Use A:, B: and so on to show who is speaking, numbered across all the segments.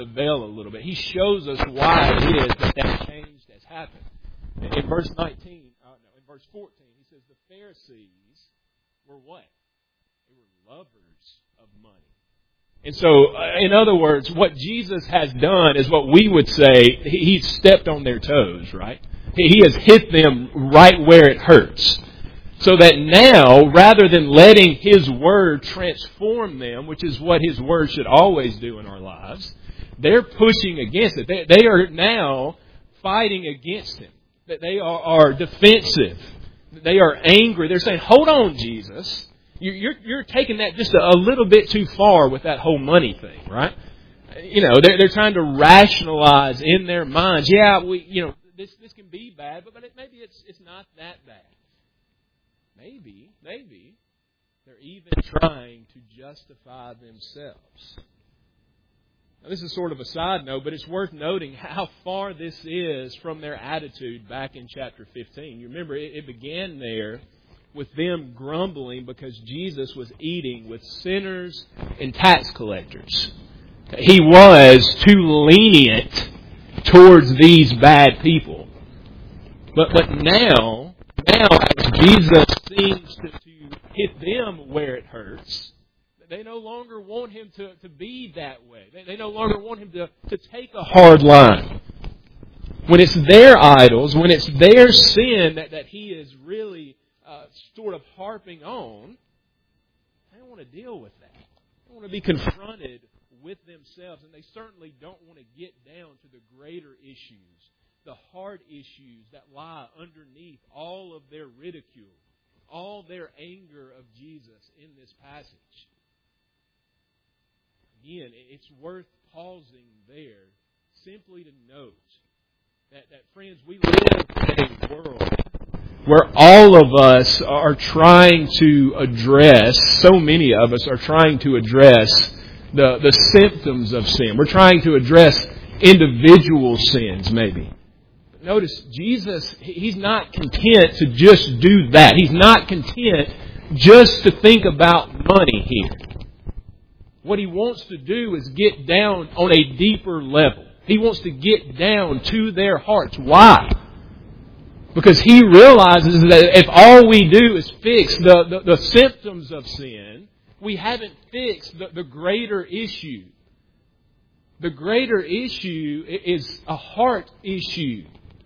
A: the veil a little bit. He shows us why it is that change has happened. In verse 14, he says the Pharisees were what? They were lovers of money. And so, in other words, what Jesus has done is what we would say, He's stepped on their toes, right? He has hit them right where it hurts. So that now, rather than letting His Word transform them, which is what His Word should always do in our lives, they're pushing against it. They are now fighting against Him. That they are defensive. They are angry. They're saying, hold on, Jesus. You're taking that just a little bit too far with that whole money thing, right? You know, they're trying to rationalize in their minds, this can be bad, but maybe it's not that bad. Maybe they're even trying to justify themselves. Now, this is sort of a side note, but it's worth noting how far this is from their attitude back in chapter 15. You remember, it began there with them grumbling because Jesus was eating with sinners and tax collectors. He was too lenient towards these bad people. But now as Jesus seems to hit them where it hurts, they no longer want Him to be that way. They no longer want Him to take a hard line. When it's their idols, when it's their sin that He is really sort of harping on, they don't want to deal with that. They want to be confronted with themselves, and they certainly don't want to get down to the greater issues, the hard issues that lie underneath all of their ridicule, all their anger of Jesus in this passage. Again, it's worth pausing there simply to note that friends, we live in a world where all of us are trying to address, so many of us are trying to address the symptoms of sin. We're trying to address individual sins, maybe. But notice, Jesus, He's not content to just do that. He's not content just to think about money here. What He wants to do is get down on a deeper level. He wants to get down to their hearts. Why? Because He realizes that if all we do is fix the symptoms of sin, we haven't fixed the greater issue. The greater issue is a heart issue.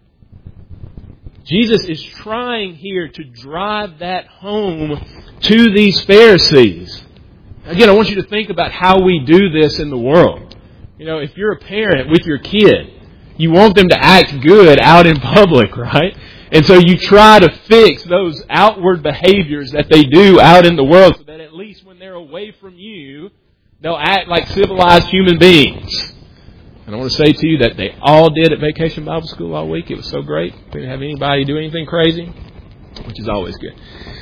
A: Jesus is trying here to drive that home to these Pharisees. Again, I want you to think about how we do this in the world. You know, if you're a parent with your kid, you want them to act good out in public, right? And so you try to fix those outward behaviors that they do out in the world so that at least when they're away from you, they'll act like civilized human beings. And I want to say to you that they all did at Vacation Bible School all week. It was so great. Didn't have anybody do anything crazy, which is always good.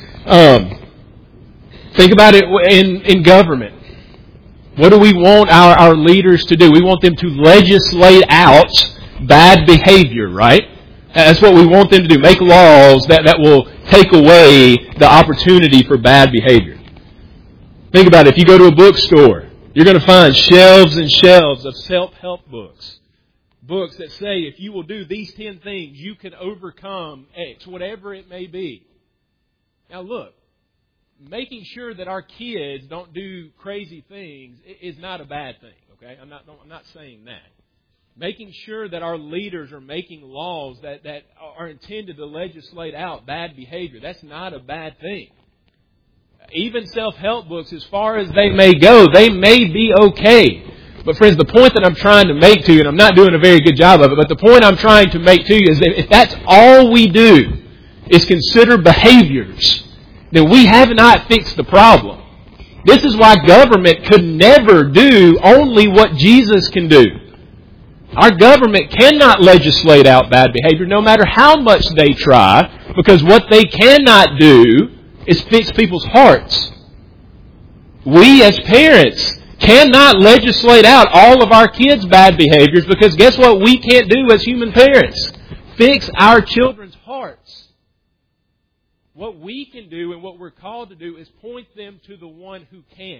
A: Think about it in government. What do we want our leaders to do? We want them to legislate out bad behavior, right? That's what we want them to do. Make laws that will take away the opportunity for bad behavior. Think about it. If you go to a bookstore, you're going to find shelves and shelves of self-help books. Books that say if you will do these 10 things, you can overcome X, whatever it may be. Now look, making sure that our kids don't do crazy things is not a bad thing. Okay, I'm not saying that. Making sure that our leaders are making laws that are intended to legislate out bad behavior, that's not a bad thing. Even self-help books, as far as they may go, they may be okay. But friends, the point that I'm trying to make to you, and I'm not doing a very good job of it, but the point I'm trying to make to you is that if that's all we do is consider behaviors, then we have not fixed the problem. This is why government could never do only what Jesus can do. Our government cannot legislate out bad behavior no matter how much they try, because what they cannot do is fix people's hearts. We as parents cannot legislate out all of our kids' bad behaviors, because guess what we can't do as human parents? Fix our children's hearts. What we can do and what we're called to do is point them to the one who can.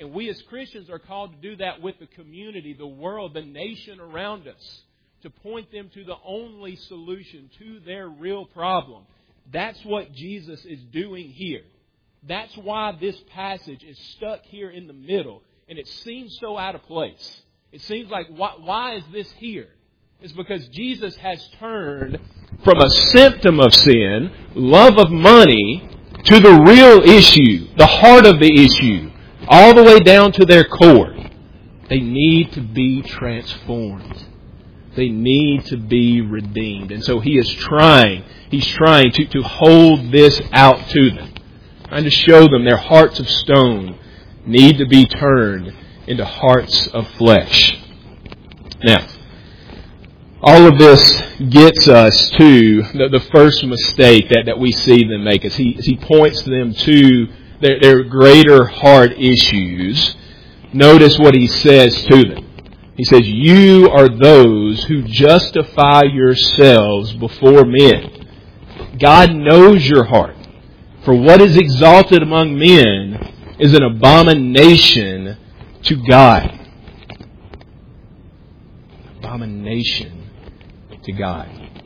A: And we as Christians are called to do that with the community, the world, the nation around us, to point them to the only solution to their real problem. That's what Jesus is doing here. That's why this passage is stuck here in the middle, and it seems so out of place. It seems like, why is this here? It's because Jesus has turned from a symptom of sin, love of money, to the real issue, the heart of the issue, all the way down to their core. They need to be transformed. They need to be redeemed. And so He's trying to hold this out to them, trying to show them their hearts of stone need to be turned into hearts of flesh. Now, all of this gets us to the first mistake that we see them make as he points them to their greater heart issues. Notice what He says to them. He says, "You are those who justify yourselves before men." God knows your heart. For what is exalted among men is an abomination to God. Abomination to God.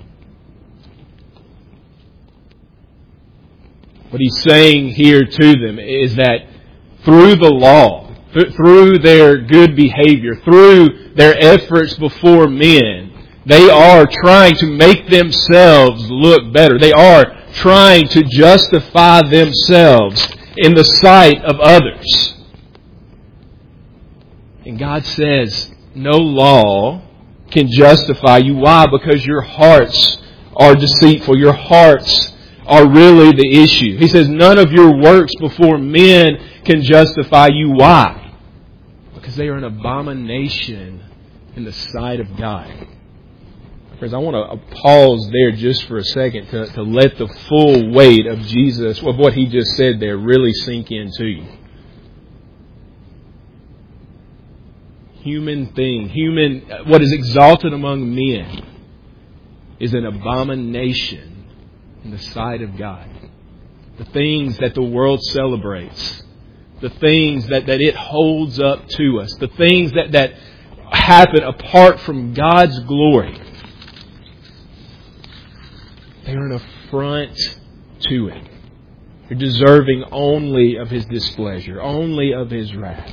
A: What He's saying here to them is that through the law, through their good behavior, through their efforts before men, they are trying to make themselves look better. They are trying to justify themselves in the sight of others. And God says, no law can justify you. Why? Because your hearts are deceitful. Your hearts are really the issue. He says, none of your works before men can justify you. Why? Because they are an abomination in the sight of God. Friends, I want to pause there just for a second to let the full weight of Jesus, of what He just said there, really sink into you. What is exalted among men is an abomination in the sight of God. The things that the world celebrates, the things that it holds up to us, the things that happen apart from God's glory, they are an affront to it. They're deserving only of His displeasure, only of His wrath.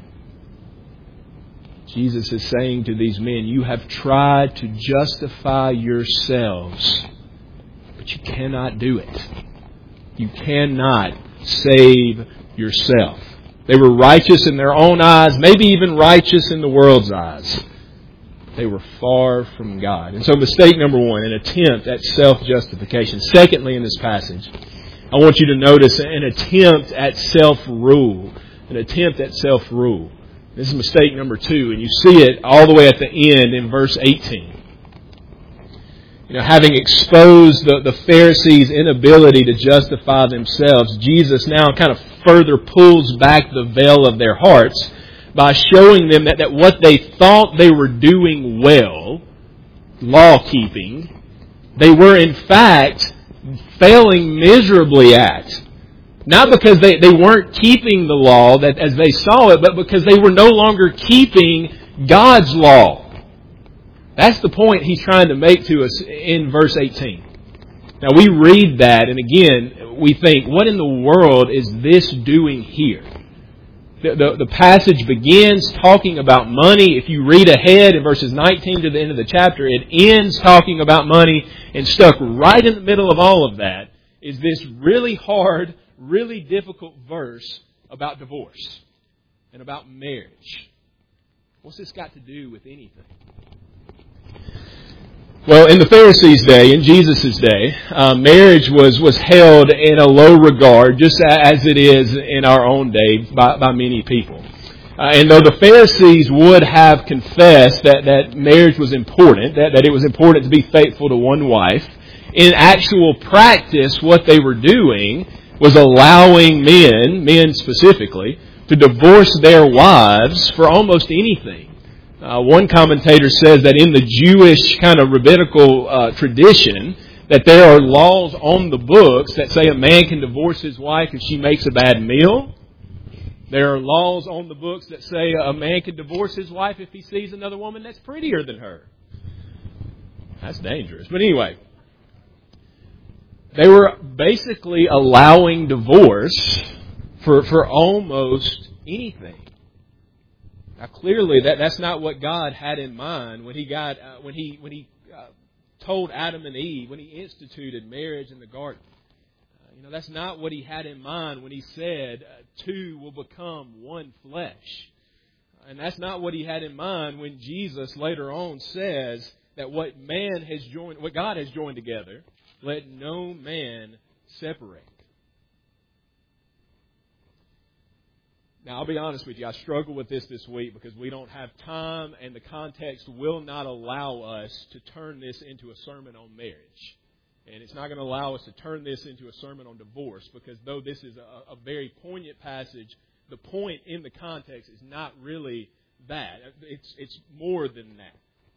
A: Jesus is saying to these men, you have tried to justify yourselves, but you cannot do it. You cannot save yourself. They were righteous in their own eyes, maybe even righteous in the world's eyes. They were far from God. And so mistake number one, an attempt at self-justification. Secondly, in this passage, I want you to notice an attempt at self-rule. An attempt at self-rule. This is mistake number two, and you see it all the way at the end in verse 18. Having exposed the Pharisees' inability to justify themselves, Jesus now kind of further pulls back the veil of their hearts by showing them that what they thought they were doing well, law-keeping, they were in fact failing miserably at. Not because they weren't keeping the law that as they saw it, but because they were no longer keeping God's law. That's the point He's trying to make to us in verse 18. Now we read that, and again, we think, what in the world is this doing here? The passage begins talking about money. If you read ahead in verses 19 to the end of the chapter, it ends talking about money, and stuck right in the middle of all of that is this really hard, really difficult verse about divorce and about marriage. What's this got to do with anything? Well, in the Pharisees' day, in Jesus' day, marriage was held in a low regard, just as it is in our own day by many people. And though the Pharisees would have confessed that marriage was important, that it was important to be faithful to one wife, in actual practice, what they were doing was allowing men specifically, to divorce their wives for almost anything. One commentator says that in the Jewish kind of rabbinical tradition, that there are laws on the books that say a man can divorce his wife if she makes a bad meal. There are laws on the books that say a man can divorce his wife if he sees another woman that's prettier than her. That's dangerous. But anyway, they were basically allowing divorce for almost anything. Now, clearly, that's not what God had in mind when He told Adam and Eve, when He instituted marriage in the garden. That's not what He had in mind when He said, two will become one flesh. And that's not what He had in mind when Jesus later on says that what God has joined together, let no man separate. Now, I'll be honest with you, I struggle with this week because we don't have time and the context will not allow us to turn this into a sermon on marriage. And it's not going to allow us to turn this into a sermon on divorce because though this is a very poignant passage, the point in the context is not really that. It's more than that.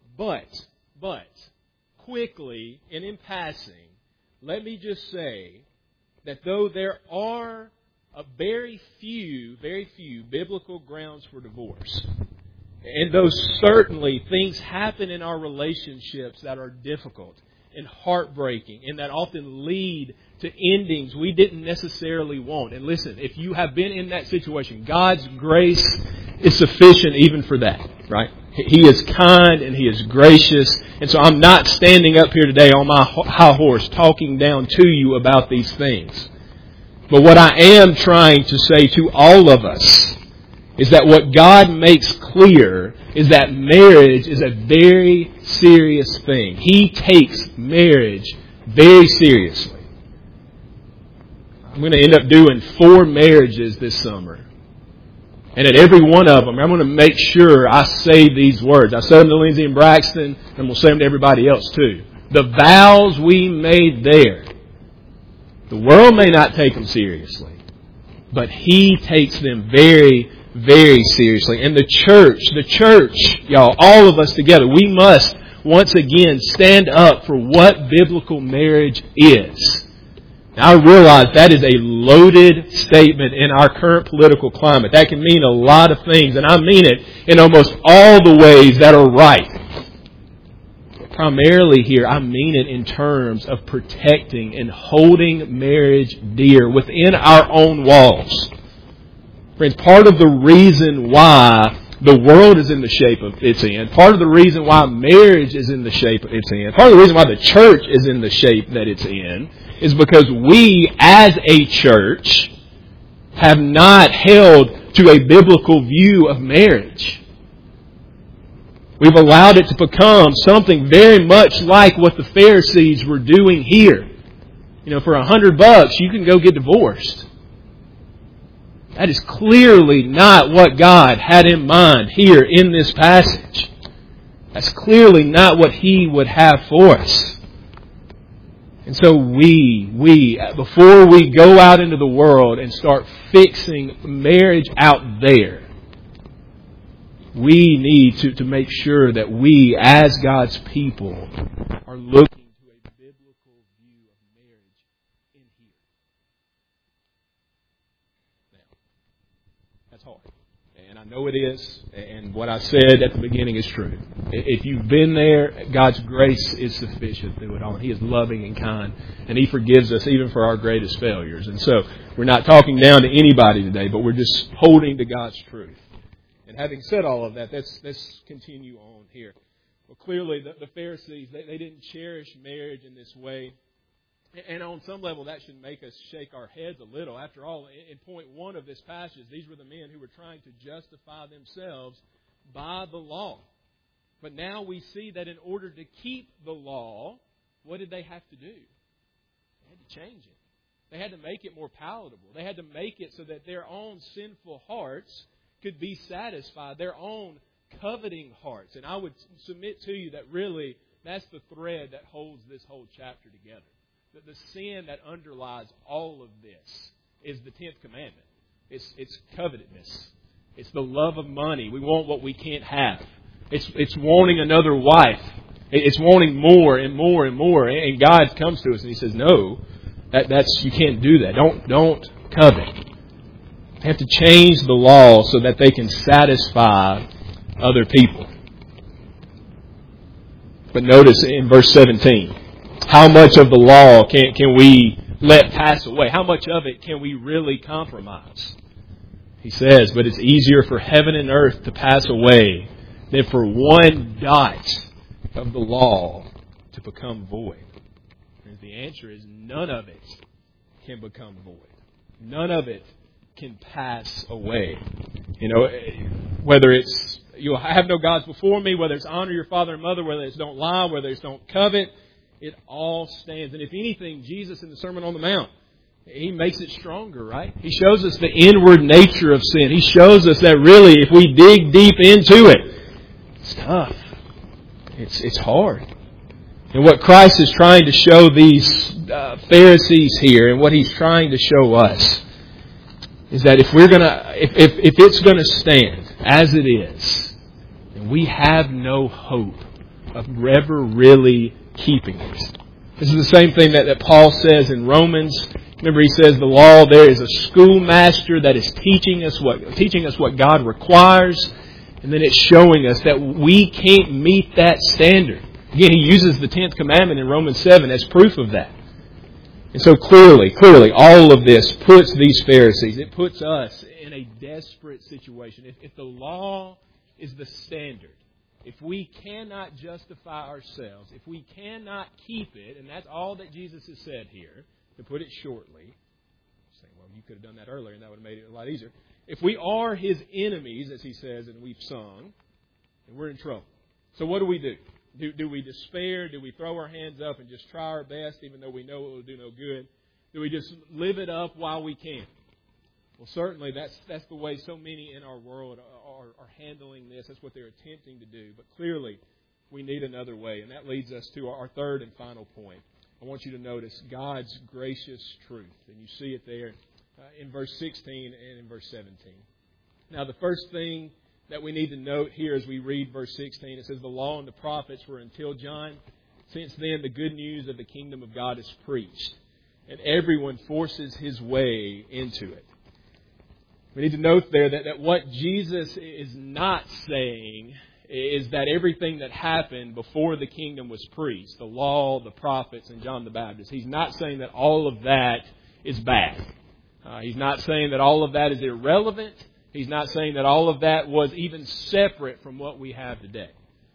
A: But, quickly and in passing, let me just say that though there are very few biblical grounds for divorce, and though certainly things happen in our relationships that are difficult and heartbreaking and that often lead to endings we didn't necessarily want. And listen, if you have been in that situation, God's grace is sufficient even for that, right? He is kind and He is gracious. And so I'm not standing up here today on my high horse talking down to you about these things. But what I am trying to say to all of us is that what God makes clear is that marriage is a very serious thing. He takes marriage very seriously. I'm going to end up doing 4 marriages this summer. And at every one of them, I'm going to make sure I say these words. I said them to Lindsay and Braxton, and we'll say them to everybody else too. The vows we made there, the world may not take them seriously, but He takes them very, very seriously. And the church, y'all, all of us together, we must once again stand up for what biblical marriage is. Now, I realize that is a loaded statement in our current political climate. That can mean a lot of things, and I mean it in almost all the ways that are right. Primarily here, I mean it in terms of protecting and holding marriage dear within our own walls. Friends, part of the reason why the world is in the shape of it's in, part of the reason why marriage is in the shape it's in, part of the reason why the church is in the shape that it's in, is because we as a church have not held to a biblical view of marriage. We've allowed it to become something very much like what the Pharisees were doing here. For $100 you can go get divorced. That is clearly not what God had in mind here in this passage. That's clearly not what He would have for us. And so we, before we go out into the world and start fixing marriage out there, we need to make sure that we, as God's people, are looking to a biblical view of marriage in here. Now, that's hard. And I know it is. And what I said at the beginning is true. If you've been there, God's grace is sufficient through it all. He is loving and kind. And He forgives us even for our greatest failures. And so, we're not talking down to anybody today, but we're just holding to God's truth. And having said all of that, let's continue on here. Well, clearly, the Pharisees, they didn't cherish marriage in this way. And on some level, that should make us shake our heads a little. After all, in point 1 of this passage, these were the men who were trying to justify themselves by the law. But now we see that in order to keep the law, what did they have to do? They had to change it. They had to make it more palatable. They had to make it so that their own sinful hearts could be satisfied, their own coveting hearts. And I would submit to you that really that's the thread that holds this whole chapter together. That the sin that underlies all of this is the 10th commandment. It's covetousness. It's the love of money. We want what we can't have. It's wanting another wife. It's wanting more and more and more. And God comes to us and He says, no, that's you can't do that. Don't covet. They have to change the law so that they can satisfy other people. But notice in verse 17, how much of the law can we let pass away? How much of it can we really compromise? He says, but it's easier for heaven and earth to pass away than for one dot of the law to become void. And the answer is none of it can become void. None of it can pass away. Whether it's you'll have no gods before me, whether it's honor your father and mother, whether it's don't lie, whether it's don't covet, it all stands. And if anything, Jesus in the Sermon on the Mount, He makes it stronger, right? He shows us the inward nature of sin. He shows us that really, if we dig deep into it, it's tough. It's hard. And what Christ is trying to show these Pharisees here, and what He's trying to show us, is that if it's going to stand as it is, then we have no hope of ever really keeping it. This is the same thing that Paul says in Romans. Remember, he says the law there is a schoolmaster that is teaching us what God requires, and then it's showing us that we can't meet that standard. Again, he uses the 10th commandment in Romans 7 as proof of that. And so clearly, all of this puts these Pharisees, it puts us in a desperate situation. If the law is the standard, if we cannot justify ourselves, if we cannot keep it, and that's all that Jesus has said here, to put it shortly, saying, well, you could have done that earlier and that would have made it a lot easier. If we are His enemies, as He says, and we've sung, then we're in trouble. So what do we do? Do we despair? Do we throw our hands up and just try our best even though we know it will do no good? Do we just live it up while we can? Well, certainly that's the way so many in our world are handling this. That's what they're attempting to do. But clearly, we need another way. And that leads us to our third and final point. I want you to notice God's gracious truth. And you see it there in verse 16 and in verse 17. Now, the first thing that we need to note here as we read verse 16, it says, the law and the prophets were until John. Since then, the good news of the kingdom of God is preached, and everyone forces his way into it. We need to note there that what Jesus is not saying is that everything that happened before the kingdom was preached, the law, the prophets, and John the Baptist, He's not saying that all of that is bad. He's not saying that all of that is irrelevant. He's not saying that all of that was even separate from what we have today.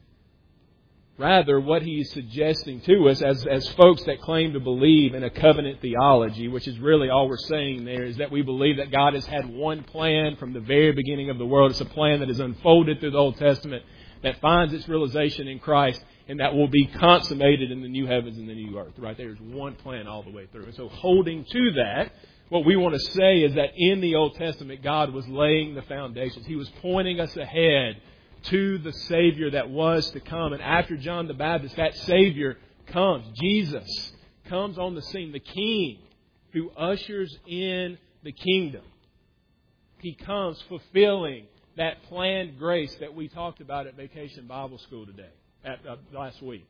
A: Rather, what He's suggesting to us as folks that claim to believe in a covenant theology, which is really all we're saying there, is that we believe that God has had one plan from the very beginning of the world. It's a plan that is unfolded through the Old Testament that finds its realization in Christ and that will be consummated in the new heavens and the new earth. Right? There's one plan all the way through. And so holding to that, what we want to say is that in the Old Testament, God was laying the foundations. He was pointing us ahead to the Savior that was to come. And after John the Baptist, that Savior comes. Jesus comes on the scene, the King who ushers in the kingdom. He comes fulfilling that planned grace that we talked about at Vacation Bible School today, last week.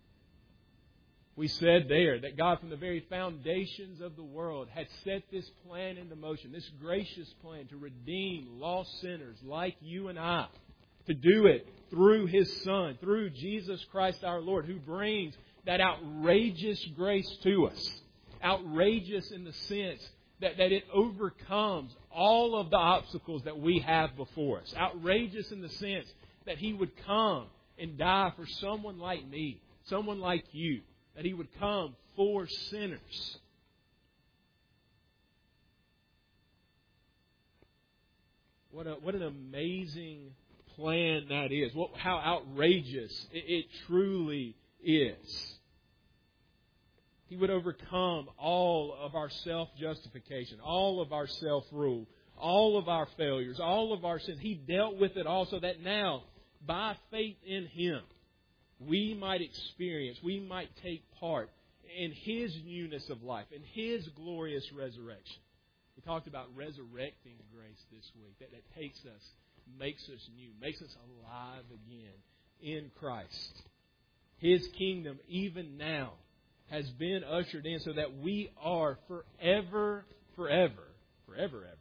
A: We said there that God, from the very foundations of the world, had set this plan into motion, this gracious plan to redeem lost sinners like you and I, to do it through His Son, through Jesus Christ our Lord, who brings that outrageous grace to us. Outrageous in the sense that it overcomes all of the obstacles that we have before us. Outrageous in the sense that He would come and die for someone like me, someone like you. That He would come for sinners. What an amazing plan that is. How outrageous it truly is. He would overcome all of our self-justification, all of our self-rule, all of our failures, all of our sins. He dealt with it all so that now, by faith in Him, we might experience, we might take part in His newness of life, in His glorious resurrection. We talked about resurrecting grace this week. That takes us, makes us new, makes us alive again in Christ. His kingdom, even now, has been ushered in so that we are forever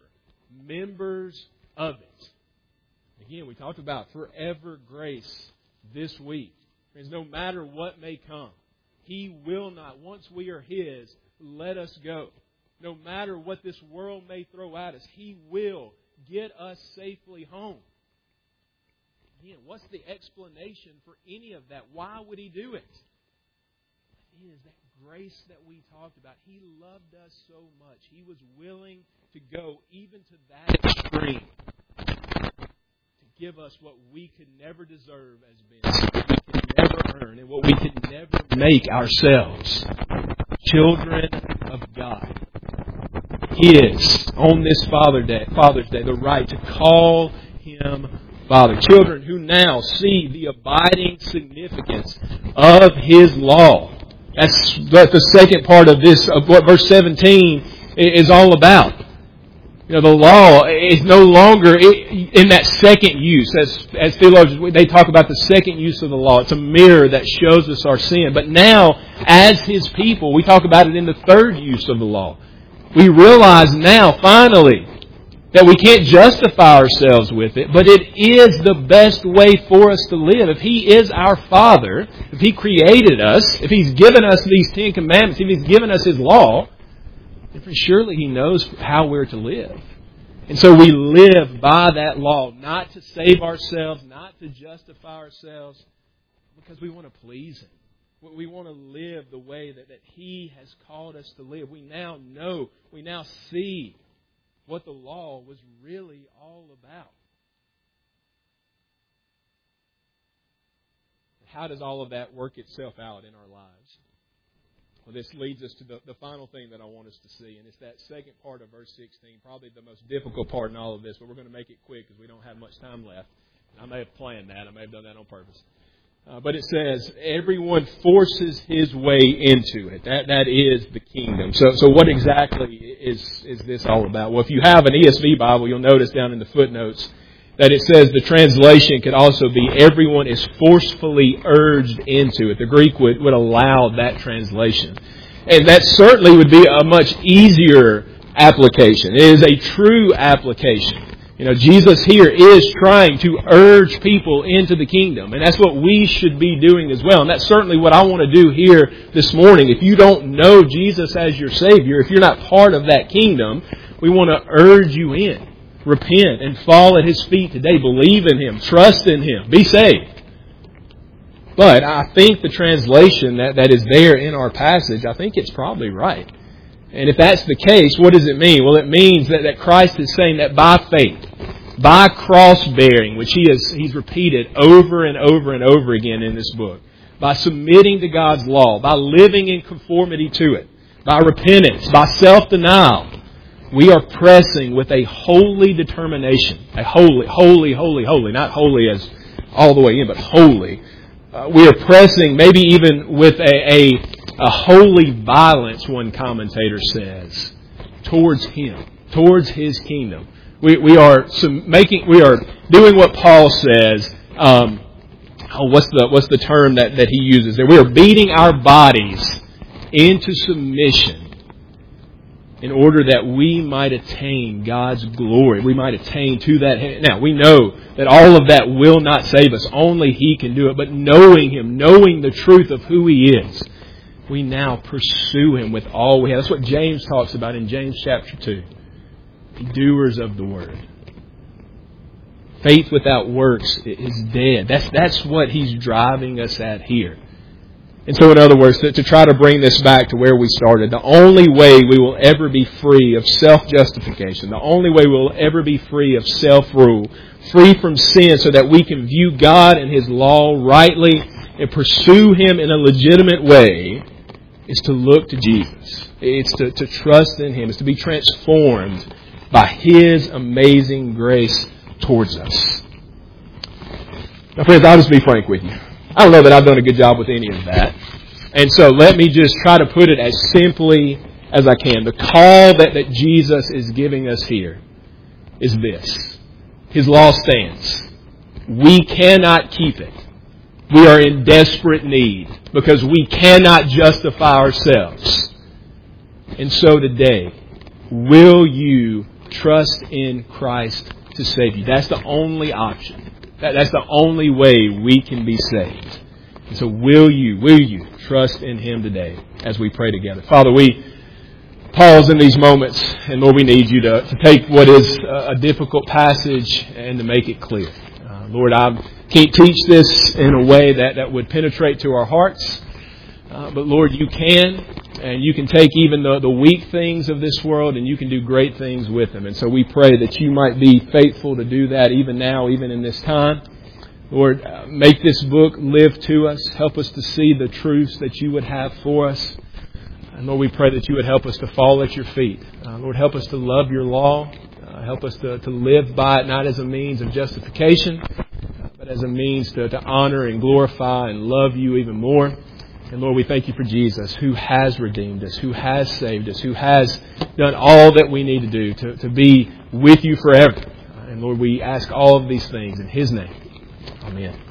A: members of it. Again, we talked about forever grace this week. Friends, no matter what may come, He will not, once we are His, let us go. No matter what this world may throw at us, He will get us safely home. Again, what's the explanation for any of that? Why would He do it? It is that grace that we talked about. He loved us so much. He was willing to go even to that extreme to give us what we could never deserve as beings, what we could never earn, and what we could never make ourselves. Children of God. His, on this Father's Day, the right to call Him Father. Children who now see the abiding significance of His law. That's the second part of this, of what verse 17 is all about. You know, the law is no longer in that second use. As theologians, they talk about the second use of the law. It's a mirror that shows us our sin. But now, as His people, we talk about it in the third use of the law. We realize now, finally, that we can't justify ourselves with it, but it is the best way for us to live. If He is our Father, if He created us, if He's given us these 10 Commandments, if He's given us His law, then surely He knows how we're to live. And so we live by that law, not to save ourselves, not to justify ourselves, because we want to please Him. We want to live the way that He has called us to live. We now know, we now see what the law was really all about. How does all of that work itself out in our lives? Well, this leads us to the final thing that I want us to see, and it's that second part of verse 16, probably the most difficult part in all of this, but we're going to make it quick because we don't have much time left. I may have planned that. I may have done that on purpose. But it says, everyone forces his way into it. That is the kingdom. So what exactly is this all about? Well, if you have an ESV Bible, you'll notice down in the footnotes that it says the translation could also be, everyone is forcefully urged into it. The Greek would allow that translation. And that certainly would be a much easier application. It is a true application. You know, Jesus here is trying to urge people into the kingdom. And that's what we should be doing as well. And that's certainly what I want to do here this morning. If you don't know Jesus as your Savior, if you're not part of that kingdom, we want to urge you in. Repent and fall at His feet today. Believe in Him. Trust in Him. Be saved. But I think the translation that is there in our passage, I think it's probably right. And if that's the case, what does it mean? Well, it means that Christ is saying that by faith, by cross-bearing, which He's repeated over and over and over again in this book, by submitting to God's law, by living in conformity to it, by repentance, by self-denial, we are pressing with a holy determination, a holy, not holy as all the way in, but holy. We are pressing maybe even with a holy violence, one commentator says, towards Him, towards His kingdom. We are doing what Paul says. What's the term that he uses there? We are beating our bodies into submission in order that we might attain God's glory. We might attain to that. Now, we know that all of that will not save us. Only He can do it. But knowing Him, knowing the truth of who He is, we now pursue Him with all we have. That's what James talks about in James chapter 2. Be doers of the word. Faith without works is dead. That's what He's driving us at here. And so in other words, to try to bring this back to where we started, the only way we will ever be free of self-justification, the only way we will ever be free of self-rule, free from sin so that we can view God and His law rightly and pursue Him in a legitimate way, is to look to Jesus. It's to trust in Him. It's to be transformed by His amazing grace towards us. Now friends, I'll just be frank with you. I don't know that I've done a good job with any of that. And so let me just try to put it as simply as I can. The call that Jesus is giving us here is this. His law stands. We cannot keep it. We are in desperate need because we cannot justify ourselves. And so today, will you trust in Christ to save you. That's the only option. That's the only way we can be saved. And so will you trust in Him today as we pray together? Father, we pause in these moments, and Lord, we need you to take what is a difficult passage and to make it clear. Lord, I can't teach this in a way that would penetrate to our hearts, but Lord, you can, and you can take even the weak things of this world and you can do great things with them. And so we pray that you might be faithful to do that even now, even in this time. Lord, make this book live to us. Help us to see the truths that you would have for us. And Lord, we pray that you would help us to fall at your feet. Lord, help us to love your law. Help us to live by it, not as a means of justification, but as a means to honor and glorify and love you even more. And Lord, we thank you for Jesus, who has redeemed us, who has saved us, who has done all that we need to do to be with you forever. And Lord, we ask all of these things in His name. Amen.